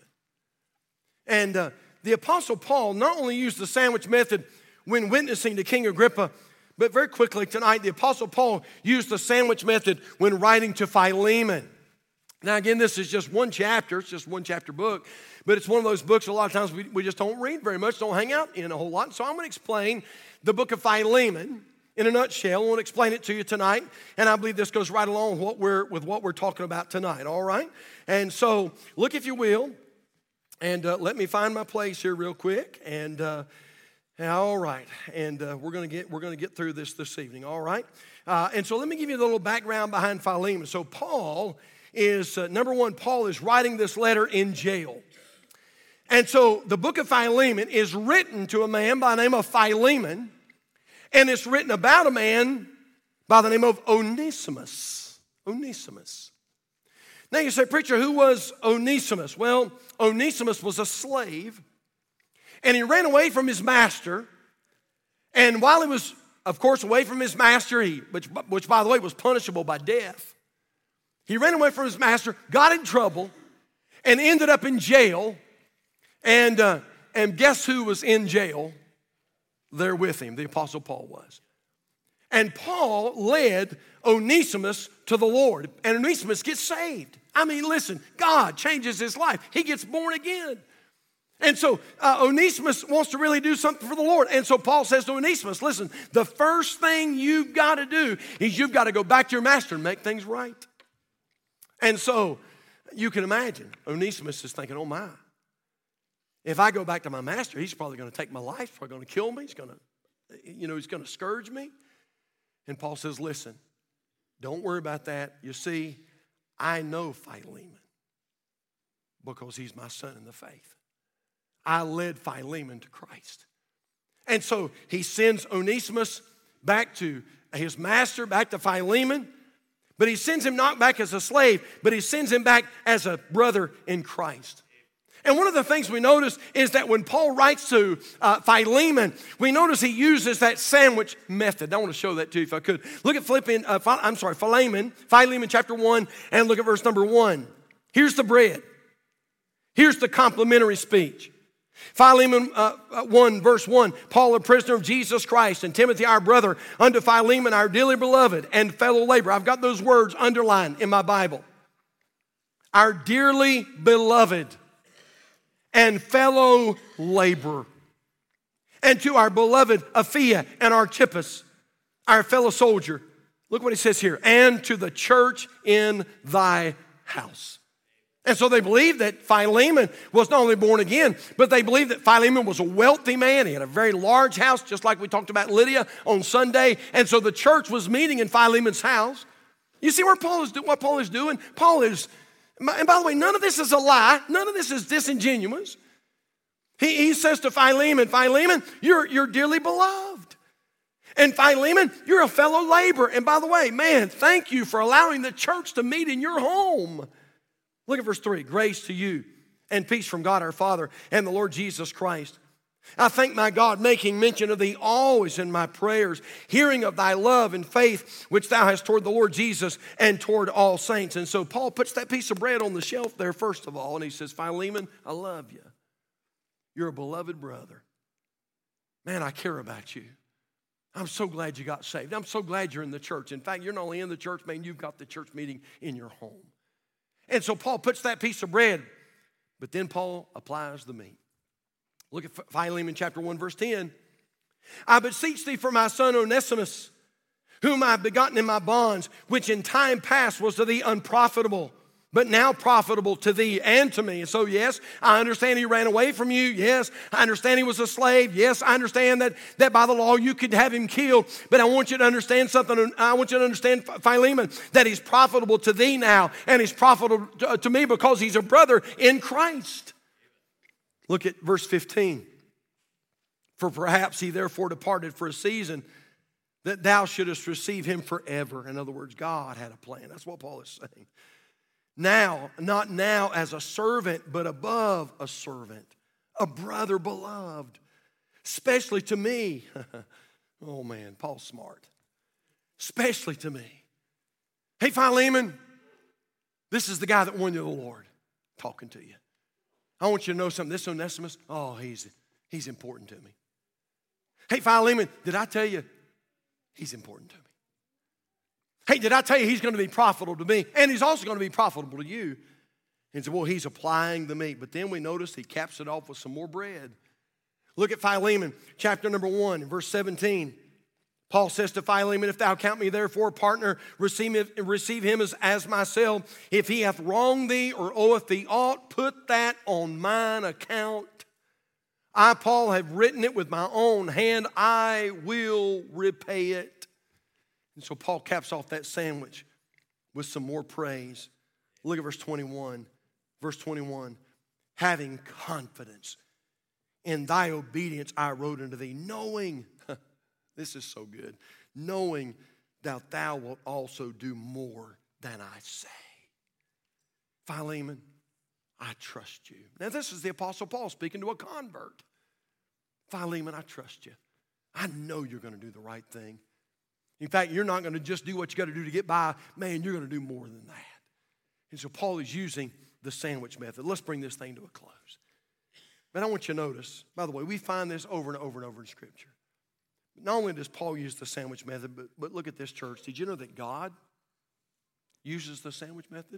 Speaker 1: And the Apostle Paul not only used the sandwich method when witnessing to King Agrippa, but very quickly tonight, the Apostle Paul used the sandwich method when writing to Philemon. Now, again, this is just one chapter. It's just one chapter book. But it's one of those books a lot of times we just don't read very much, don't hang out in a whole lot. So I'm going to explain the book of Philemon in a nutshell. I want to explain it to you tonight. And I believe this goes right along with what we're talking about tonight, all right? And so look, if you will, and let me find my place here real quick. And all right. And we're going to get through this evening, all right? And so let me give you a little background behind Philemon. So Paul is, number one, Paul is writing this letter in jail. And so the book of Philemon is written to a man by the name of Philemon, and it's written about a man by the name of Onesimus. Onesimus. Now you say, preacher, who was Onesimus? Well, Onesimus was a slave, and he ran away from his master. And while he was, of course, away from his master, which by the way was punishable by death, he ran away from his master, got in trouble, and ended up in jail. And guess who was in jail there with him? The Apostle Paul was. And Paul led Onesimus to the Lord. And Onesimus gets saved. Listen, God changes his life. He gets born again. And so Onesimus wants to really do something for the Lord. And so Paul says to Onesimus, listen, the first thing you've got to do is you've got to go back to your master and make things right. And so you can imagine, Onesimus is thinking, oh my. If I go back to my master, he's probably going to take my life. He's probably going to kill me. He's going to scourge me. And Paul says, listen, don't worry about that. You see, I know Philemon because he's my son in the faith. I led Philemon to Christ. And so he sends Onesimus back to his master, back to Philemon. But he sends him not back as a slave, but he sends him back as a brother in Christ. And one of the things we notice is that when Paul writes to Philemon, we notice he uses that sandwich method. I want to show that to you if I could. Look at Philemon chapter 1, and look at verse number 1. Here's the bread. Here's the complimentary speech. Philemon 1, verse 1, Paul, a prisoner of Jesus Christ, and Timothy, our brother, unto Philemon, our dearly beloved and fellow laborer. I've got those words underlined in my Bible. Our dearly beloved and fellow laborer. And to our beloved Apphia and Archippus, our fellow soldier. Look what he says here. And to the church in thy house. And so they believed that Philemon was not only born again, but they believed that Philemon was a wealthy man. He had a very large house, just like we talked about Lydia on Sunday. And so the church was meeting in Philemon's house. You see what Paul is doing? Paul is, and by the way, none of this is a lie. None of this is disingenuous. He says to Philemon, Philemon, you're dearly beloved. And Philemon, you're a fellow laborer. And by the way, man, thank you for allowing the church to meet in your home. Look at verse 3. Grace to you and peace from God our Father and the Lord Jesus Christ. I thank my God, making mention of thee always in my prayers, hearing of thy love and faith, which thou hast toward the Lord Jesus and toward all saints. And so Paul puts that piece of bread on the shelf there, first of all, and he says, Philemon, I love you. You're a beloved brother. Man, I care about you. I'm so glad you got saved. I'm so glad you're in the church. In fact, you're not only in the church, man, you've got the church meeting in your home. And so Paul puts that piece of bread, but then Paul applies the meat. Look at Philemon chapter 1, verse 10. I beseech thee for my son Onesimus, whom I have begotten in my bonds, which in time past was to thee unprofitable, but now profitable to thee and to me. And so, yes, I understand he ran away from you. Yes, I understand he was a slave. Yes, I understand that by the law you could have him killed. But I want you to understand something. I want you to understand, Philemon, that he's profitable to thee now, and he's profitable to me because he's a brother in Christ. Look at verse 15. For perhaps he therefore departed for a season, that thou shouldest receive him forever. In other words, God had a plan. That's what Paul is saying. Now, not now as a servant, but above a servant, a brother beloved, especially to me. Oh man, Paul's smart. Especially to me. Hey, Philemon, this is the guy that won you the Lord talking to you. I want you to know something. This Onesimus, oh, he's important to me. Hey, Philemon, did I tell you he's important to me? Hey, did I tell you he's going to be profitable to me? And he's also going to be profitable to you. And so, well, he's applying the meat. But then we notice he caps it off with some more bread. Look at Philemon, chapter number 1, verse 17. Paul says to Philemon, if thou count me therefore a partner, receive him as myself. If he hath wronged thee or oweth thee aught, put that on mine account. I, Paul, have written it with my own hand. I will repay it. And so Paul caps off that sandwich with some more praise. Look at verse 21. Verse 21. Having confidence in thy obedience, I wrote unto thee, knowing, this is so good, knowing that thou wilt also do more than I say. Philemon, I trust you. Now this is the Apostle Paul speaking to a convert. Philemon, I trust you. I know you're going to do the right thing. In fact, you're not going to just do what you got to do to get by. Man, you're going to do more than that. And so Paul is using the sandwich method. Let's bring this thing to a close. But I want you to notice, by the way, we find this over and over and over in Scripture. Not only does Paul use the sandwich method, but look at this, church. Did you know that God uses the sandwich method?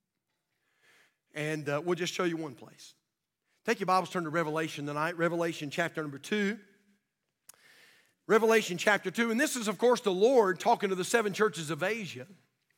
Speaker 1: And we'll just show you one place. Take your Bibles, turn to Revelation tonight. Revelation chapter number 2. Revelation chapter 2. And this is, of course, the Lord talking to the 7 churches of Asia.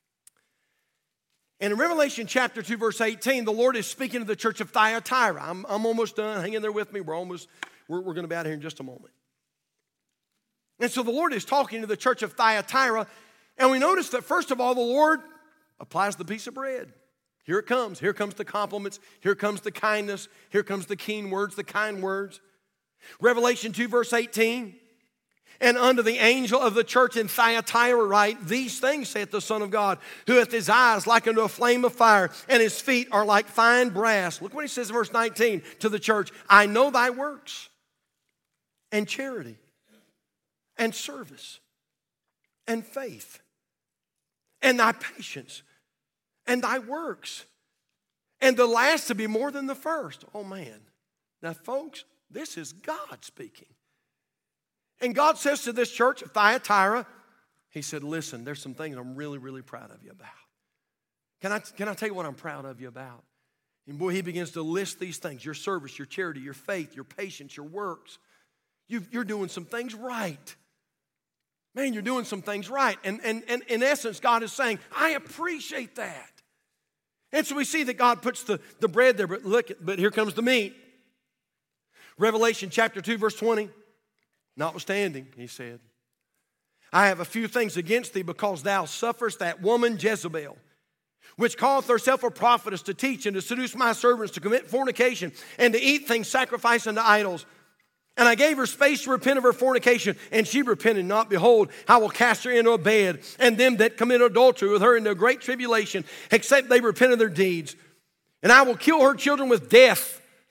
Speaker 1: And in Revelation chapter 2, verse 18, the Lord is speaking to the church of Thyatira. I'm almost done. Hang in there with me. We're going to be out here in just a moment. And so the Lord is talking to the church of Thyatira. And we notice that, first of all, the Lord applies the piece of bread. Here it comes. Here comes the compliments. Here comes the kindness. Here comes the keen words, the kind words. Revelation 2, verse 18. And unto the angel of the church in Thyatira write, these things saith the Son of God, who hath his eyes like unto a flame of fire, and his feet are like fine brass. Look what he says in verse 19 to the church. I know thy works, and charity, and service, and faith, and thy patience, and thy works, and the last to be more than the first. Oh man. Now folks, this is God speaking. And God says to this church of Thyatira, he said, listen, there's some things I'm really, really proud of you about. Can I tell you what I'm proud of you about? And boy, he begins to list these things: your service, your charity, your faith, your patience, your works. You're doing some things right. Man, you're doing some things right. And in essence, God is saying, I appreciate that. And so we see that God puts the bread there, but here comes the meat. Revelation chapter 2, verse 20. Notwithstanding, he said, I have a few things against thee, because thou sufferest that woman Jezebel, which calleth herself a prophetess, to teach and to seduce my servants to commit fornication and to eat things sacrificed unto idols. And I gave her space to repent of her fornication, and she repented not. Behold, I will cast her into a bed, and them that commit adultery with her into a great tribulation, except they repent of their deeds. And I will kill her children with death,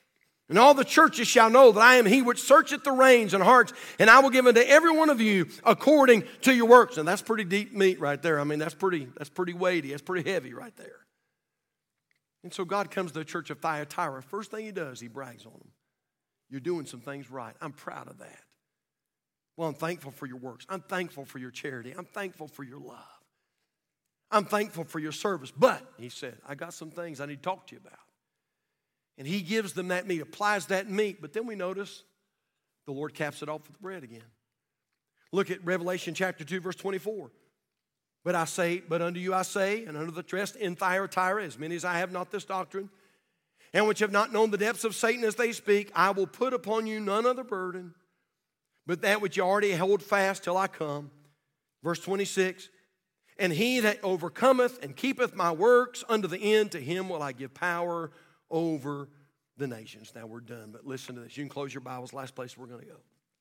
Speaker 1: And all the churches shall know that I am he which searcheth the reins and hearts, and I will give unto every one of you according to your works. And that's pretty deep meat right there. I mean, that's pretty weighty. That's pretty heavy right there. And so God comes to the church of Thyatira. First thing he does, he brags on them. You're doing some things right. I'm proud of that. Well, I'm thankful for your works. I'm thankful for your charity. I'm thankful for your love. I'm thankful for your service. But, he said, I got some things I need to talk to you about. And he gives them that meat, applies that meat. But then we notice the Lord caps it off with the bread again. Look at Revelation chapter 2, verse 24. But unto you I say, and unto the rest in Thyatira, as many as I have not this doctrine, and which have not known the depths of Satan as they speak, I will put upon you none other burden, but that which you already hold fast till I come. Verse 26. And he that overcometh and keepeth my works unto the end, to him will I give power over the nations. Now we're done, but listen to this. You can close your Bibles. Last place we're going to go.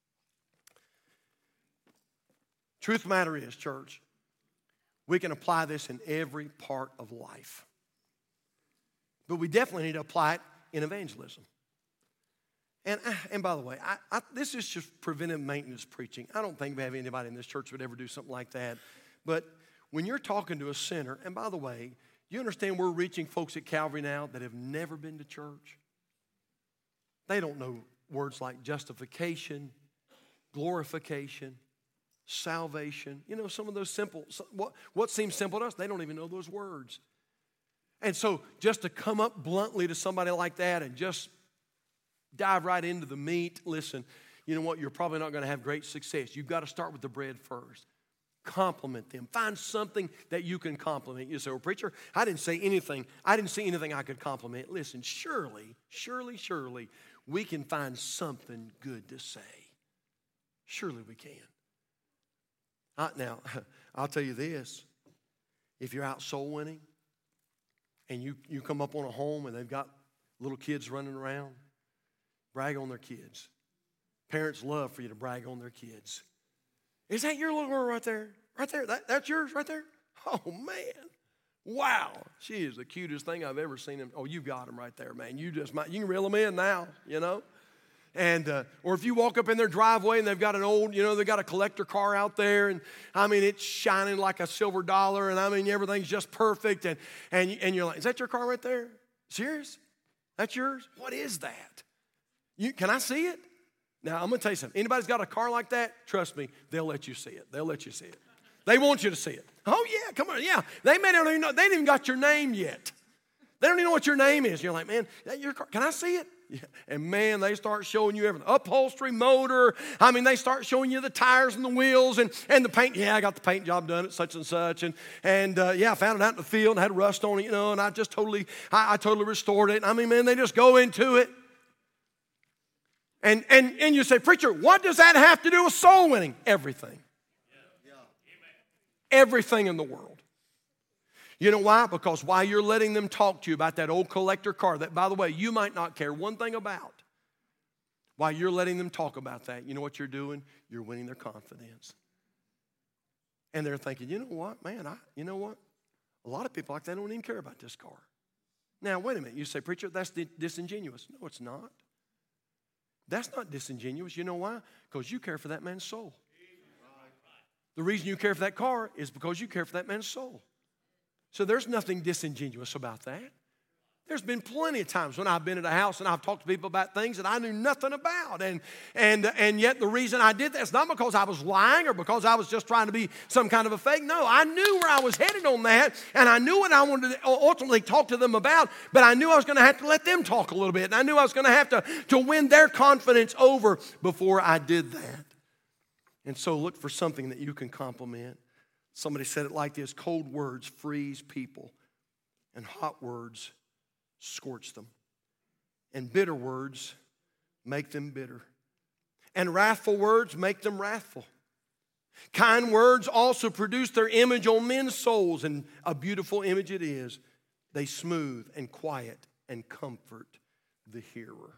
Speaker 1: Truth of the matter is, church, we can apply this in every part of life. But we definitely need to apply it in evangelism. And by the way, this is just preventive maintenance preaching. I don't think we have anybody in this church who would ever do something like that. But when you're talking to a sinner, and by the way, you understand we're reaching folks at Calvary now that have never been to church? They don't know words like justification, glorification, salvation. You know, some of those simple, what seems simple to us, they don't even know those words. And so just to come up bluntly to somebody like that and just dive right into the meat, listen, you know what, you're probably not going to have great success. You've got to start with the bread first. Compliment them. Find something that you can compliment. You say, well, preacher, I didn't see anything I could compliment. Listen, surely, we can find something good to say. Surely we can. Now, I'll tell you this. If you're out soul winning and you come up on a home and they've got little kids running around, brag on their kids. Parents love for you to brag on their kids. Is that your little girl right there? Right there? That's yours right there? Oh, man. Wow. She is the cutest thing I've ever seen. Oh, you got him right there, man. You can reel them in now, you know. And or if you walk up in their driveway and they've got they've got a collector car out there, and I mean it's shining like a silver dollar, and I mean everything's just perfect, and you're like, is that your car right there? Serious? That's yours? What is that? Can I see it? Now, I'm going to tell you something. Anybody's got a car like that, trust me, they'll let you see it. They'll let you see it. They want you to see it. Oh, yeah, come on, yeah. They may not even know. They ain't even got your name yet. They don't even know what your name is. You're like, man, that your car? Can I see it? Yeah. And, man, they start showing you everything. Upholstery, motor. I mean, they start showing you the tires and the wheels and the paint. Yeah, I got the paint job done at such and such. And I found it out in the field and had rust on it, and I just totally restored it. I mean, man, they just go into it. And you say, preacher, what does that have to do with soul winning? Everything. Yeah. Everything in the world. You know why? Because while you're letting them talk to you about that old collector car that, by the way, you might not care one thing about, while you're letting them talk about that, you know what you're doing? You're winning their confidence. And they're thinking, you know what, man, you know what? A lot of people like that don't even care about this car. Now, wait a minute. You say, preacher, that's disingenuous. No, it's not. That's not disingenuous. You know why? Because you care for that man's soul. The reason you care for that car is because you care for that man's soul. So there's nothing disingenuous about that. There's been plenty of times when I've been at a house and I've talked to people about things that I knew nothing about. And yet the reason I did that is not because I was lying or because I was just trying to be some kind of a fake. No, I knew where I was headed on that, and I knew what I wanted to ultimately talk to them about, but I knew I was going to have to let them talk a little bit, and I knew I was going to have to win their confidence over before I did that. And so look for something that you can compliment. Somebody said it like this: cold words freeze people, and hot words scorch them. And bitter words make them bitter. And wrathful words make them wrathful. Kind words also produce their image on men's souls, and a beautiful image it is. They smooth and quiet and comfort the hearer.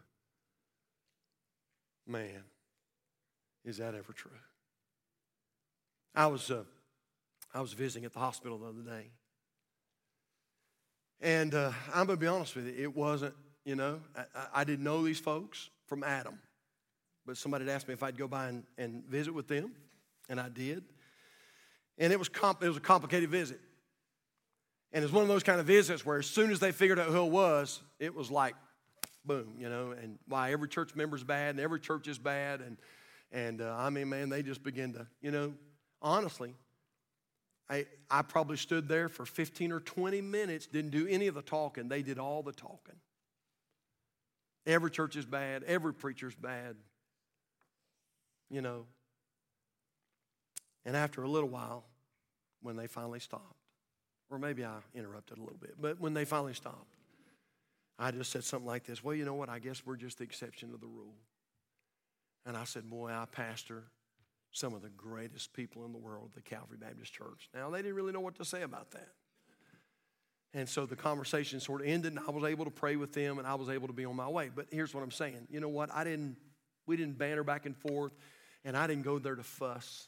Speaker 1: Man, is that ever true? I was visiting at the hospital the other day. And I'm going to be honest with you, it wasn't you know. I didn't know these folks from Adam. But somebody had asked me if I'd go by and visit with them, and I did. And it was a complicated visit. And it's one of those kind of visits where as soon as they figured out who it was like, boom, you know, and why every church member's bad and every church is bad. And I mean, man, they just begin to, you know, honestly, I probably stood there for 15 or 20 minutes, didn't do any of the talking. They did all the talking. Every church is bad. Every preacher's bad. You know. And after a little while, when they finally stopped, or maybe I interrupted a little bit, but when they finally stopped, I just said something like this, well, you know what, I guess we're just the exception to the rule. And I said, boy, I pastor some of the greatest people in the world, the Calvary Baptist Church. Now, they didn't really know what to say about that. And so the conversation sort of ended, and I was able to pray with them, and I was able to be on my way. But here's what I'm saying. You know what? We didn't banter back and forth, and I didn't go there to fuss.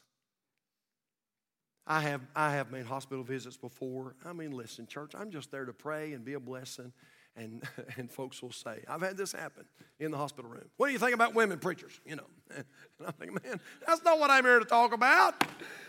Speaker 1: I have made hospital visits before. I mean, listen, church, I'm just there to pray and be a blessing. And folks will say, I've had this happen in the hospital room. What do you think about women preachers? You know. And I'm thinking, man, that's not what I'm here to talk about.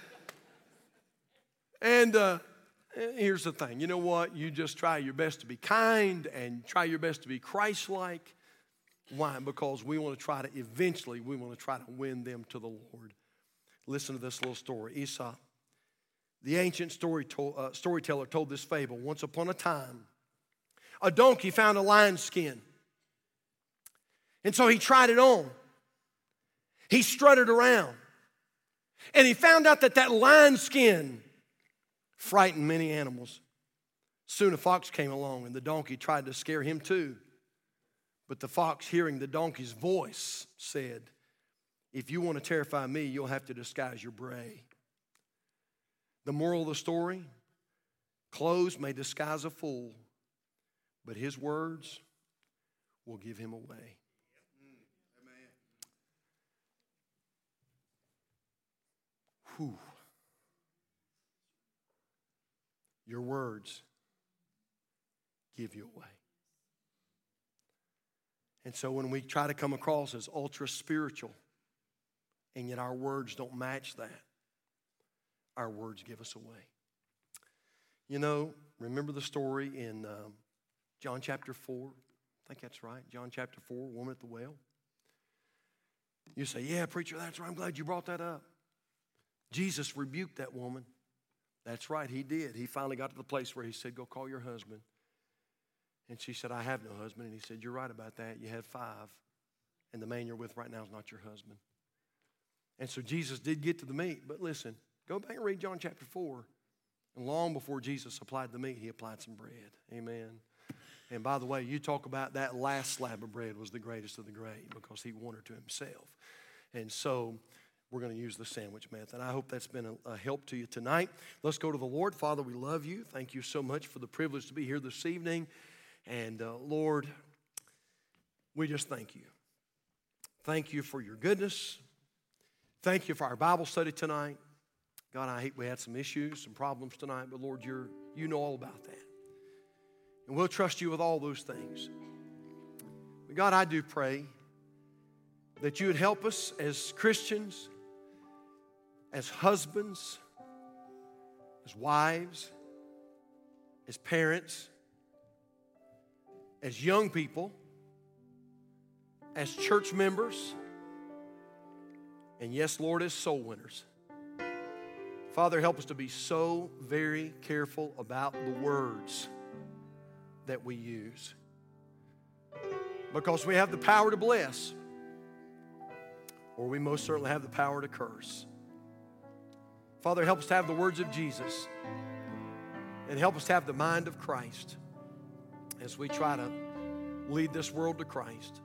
Speaker 1: And here's the thing. You know what? You just try your best to be kind and try your best to be Christ-like. Why? Because we want to try to win them to the Lord. Listen to this little story. Esau, the ancient storyteller, told this fable. Once upon a time, a donkey found a lion's skin. And so he tried it on. He strutted around. And he found out that lion's skin frightened many animals. Soon a fox came along, and the donkey tried to scare him too. But the fox, hearing the donkey's voice, said, if you want to terrify me, you'll have to disguise your bray. The moral of the story, clothes may disguise a fool, but his words will give him away. Whew. Your words give you away. And so when we try to come across as ultra spiritual, and yet our words don't match that, our words give us away. You know, remember the story in John chapter 4? I think that's right. John chapter 4, woman at the well. You say, yeah, preacher, that's right. I'm glad you brought that up. Jesus rebuked that woman. That's right, he did. He finally got to the place where he said, go call your husband. And she said, I have no husband. And he said, you're right about that. You had 5. And the man you're with right now is not your husband. And so Jesus did get to the meat. But listen, go back and read John chapter 4. And long before Jesus applied the meat, he applied some bread. Amen. And by the way, you talk about that last slab of bread was the greatest of the great because he wanted to himself. And so we're going to use the sandwich method. I hope that's been a help to you tonight. Let's go to the Lord. Father, we love you. Thank you so much for the privilege to be here this evening. And Lord, we just thank you. Thank you for your goodness. Thank you for our Bible study tonight. God, I hate we had some issues, some problems tonight, but Lord, you know all about that. And we'll trust you with all those things. But God, I do pray that you would help us as Christians, as husbands, as wives, as parents, as young people, as church members, and yes, Lord, as soul winners. Father, help us to be so very careful about the words that we use. Because we have the power to bless, or we most certainly have the power to curse. Father, help us to have the words of Jesus, and help us to have the mind of Christ as we try to lead this world to Christ.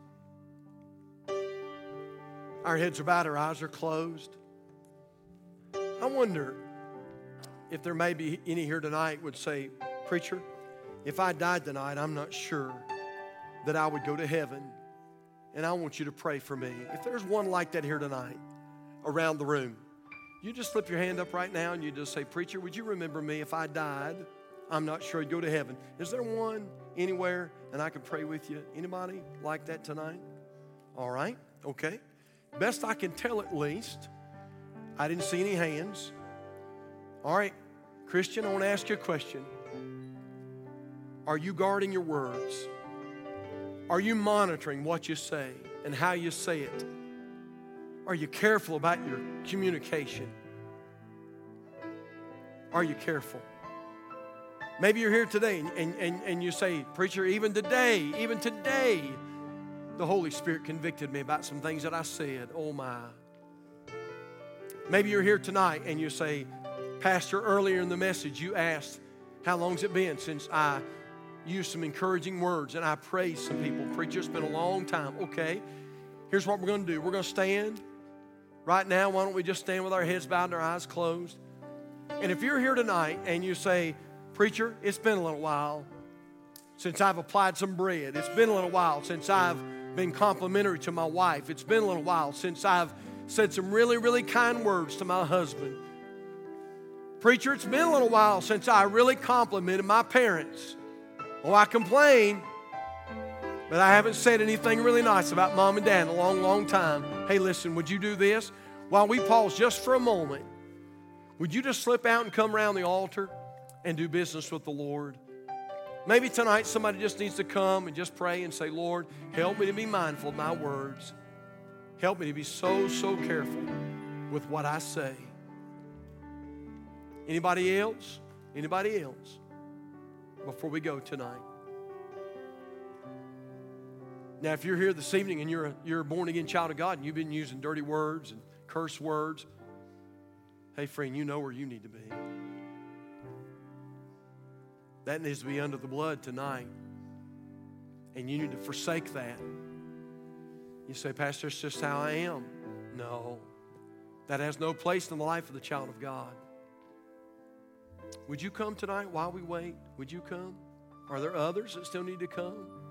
Speaker 1: Our heads are bowed, our eyes are closed. I wonder if there may be any here tonight would say, preacher, if I died tonight, I'm not sure that I would go to heaven, and I want you to pray for me. If there's one like that here tonight around the room, you just slip your hand up right now and you just say, preacher, would you remember me if I died? I'm not sure I'd go to heaven. Is there one anywhere and I can pray with you? Anybody like that tonight? All right, okay. Best I can tell at least, I didn't see any hands. All right, Christian, I want to ask you a question. Are you guarding your words? Are you monitoring what you say and how you say it? Are you careful about your communication? Are you careful? Maybe you're here today and you say, preacher, even today, the Holy Spirit convicted me about some things that I said. Oh my. Maybe you're here tonight and you say, Pastor, earlier in the message you asked, how long's it been since I used some encouraging words and I praised some people? Preacher, it's been a long time. Okay, here's what we're going to do. We're going to stand right now. Why don't we just stand with our heads bowed and our eyes closed? And if you're here tonight and you say, preacher, it's been a little while since I've applied some bread. It's been a little while since I've been complimentary to my wife. It's been a little while since I've said some really, really kind words to my husband. Preacher, it's been a little while since I really complimented my parents. Oh, I complain, but I haven't said anything really nice about mom and dad in a long, long time. Hey, listen, would you do this? While we pause just for a moment, would you just slip out and come around the altar and do business with the Lord? Maybe tonight somebody just needs to come and just pray and say, Lord, help me to be mindful of my words. Help me to be so, so careful with what I say. Anybody else? Anybody else? Before we go tonight. Now, if you're here this evening and you're a born-again child of God and you've been using dirty words and curse words, hey, friend, you know where you need to be. That needs to be under the blood tonight. And you need to forsake that. You say, Pastor, it's just how I am. No. That has no place in the life of the child of God. Would you come tonight while we wait? Would you come? Are there others that still need to come?